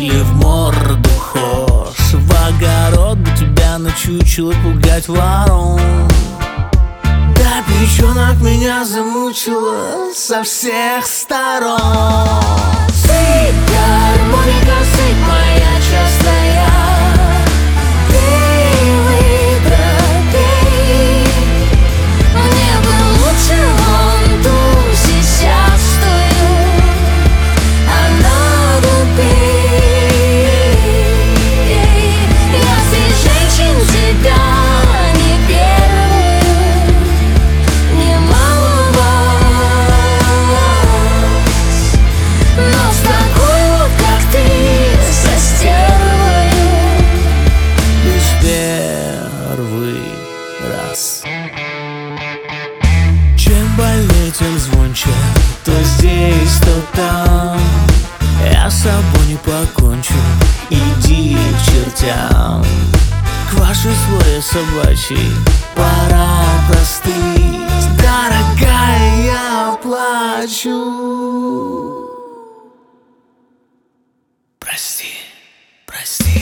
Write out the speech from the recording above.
или в морду хошь. В огород бы тебя на чучело пугать ворон. Да, печенок меня замучила со всех сторон. Сыпь, гармоника, сыпь, моя частая. Пей, выпей. Мне бы лучше вон ту сейчас стою, а надо пей. Я среди женщин тебя не первую, немало вас, но с такой вот, как ты, со стервою Лишь первый раз. Чем больнее, тем звонче, то здесь, то там. Я с собой не покончу, иди к чертям. К вашей своей собачьей пора простыть. Дорогая, я плачу. Прости, прости.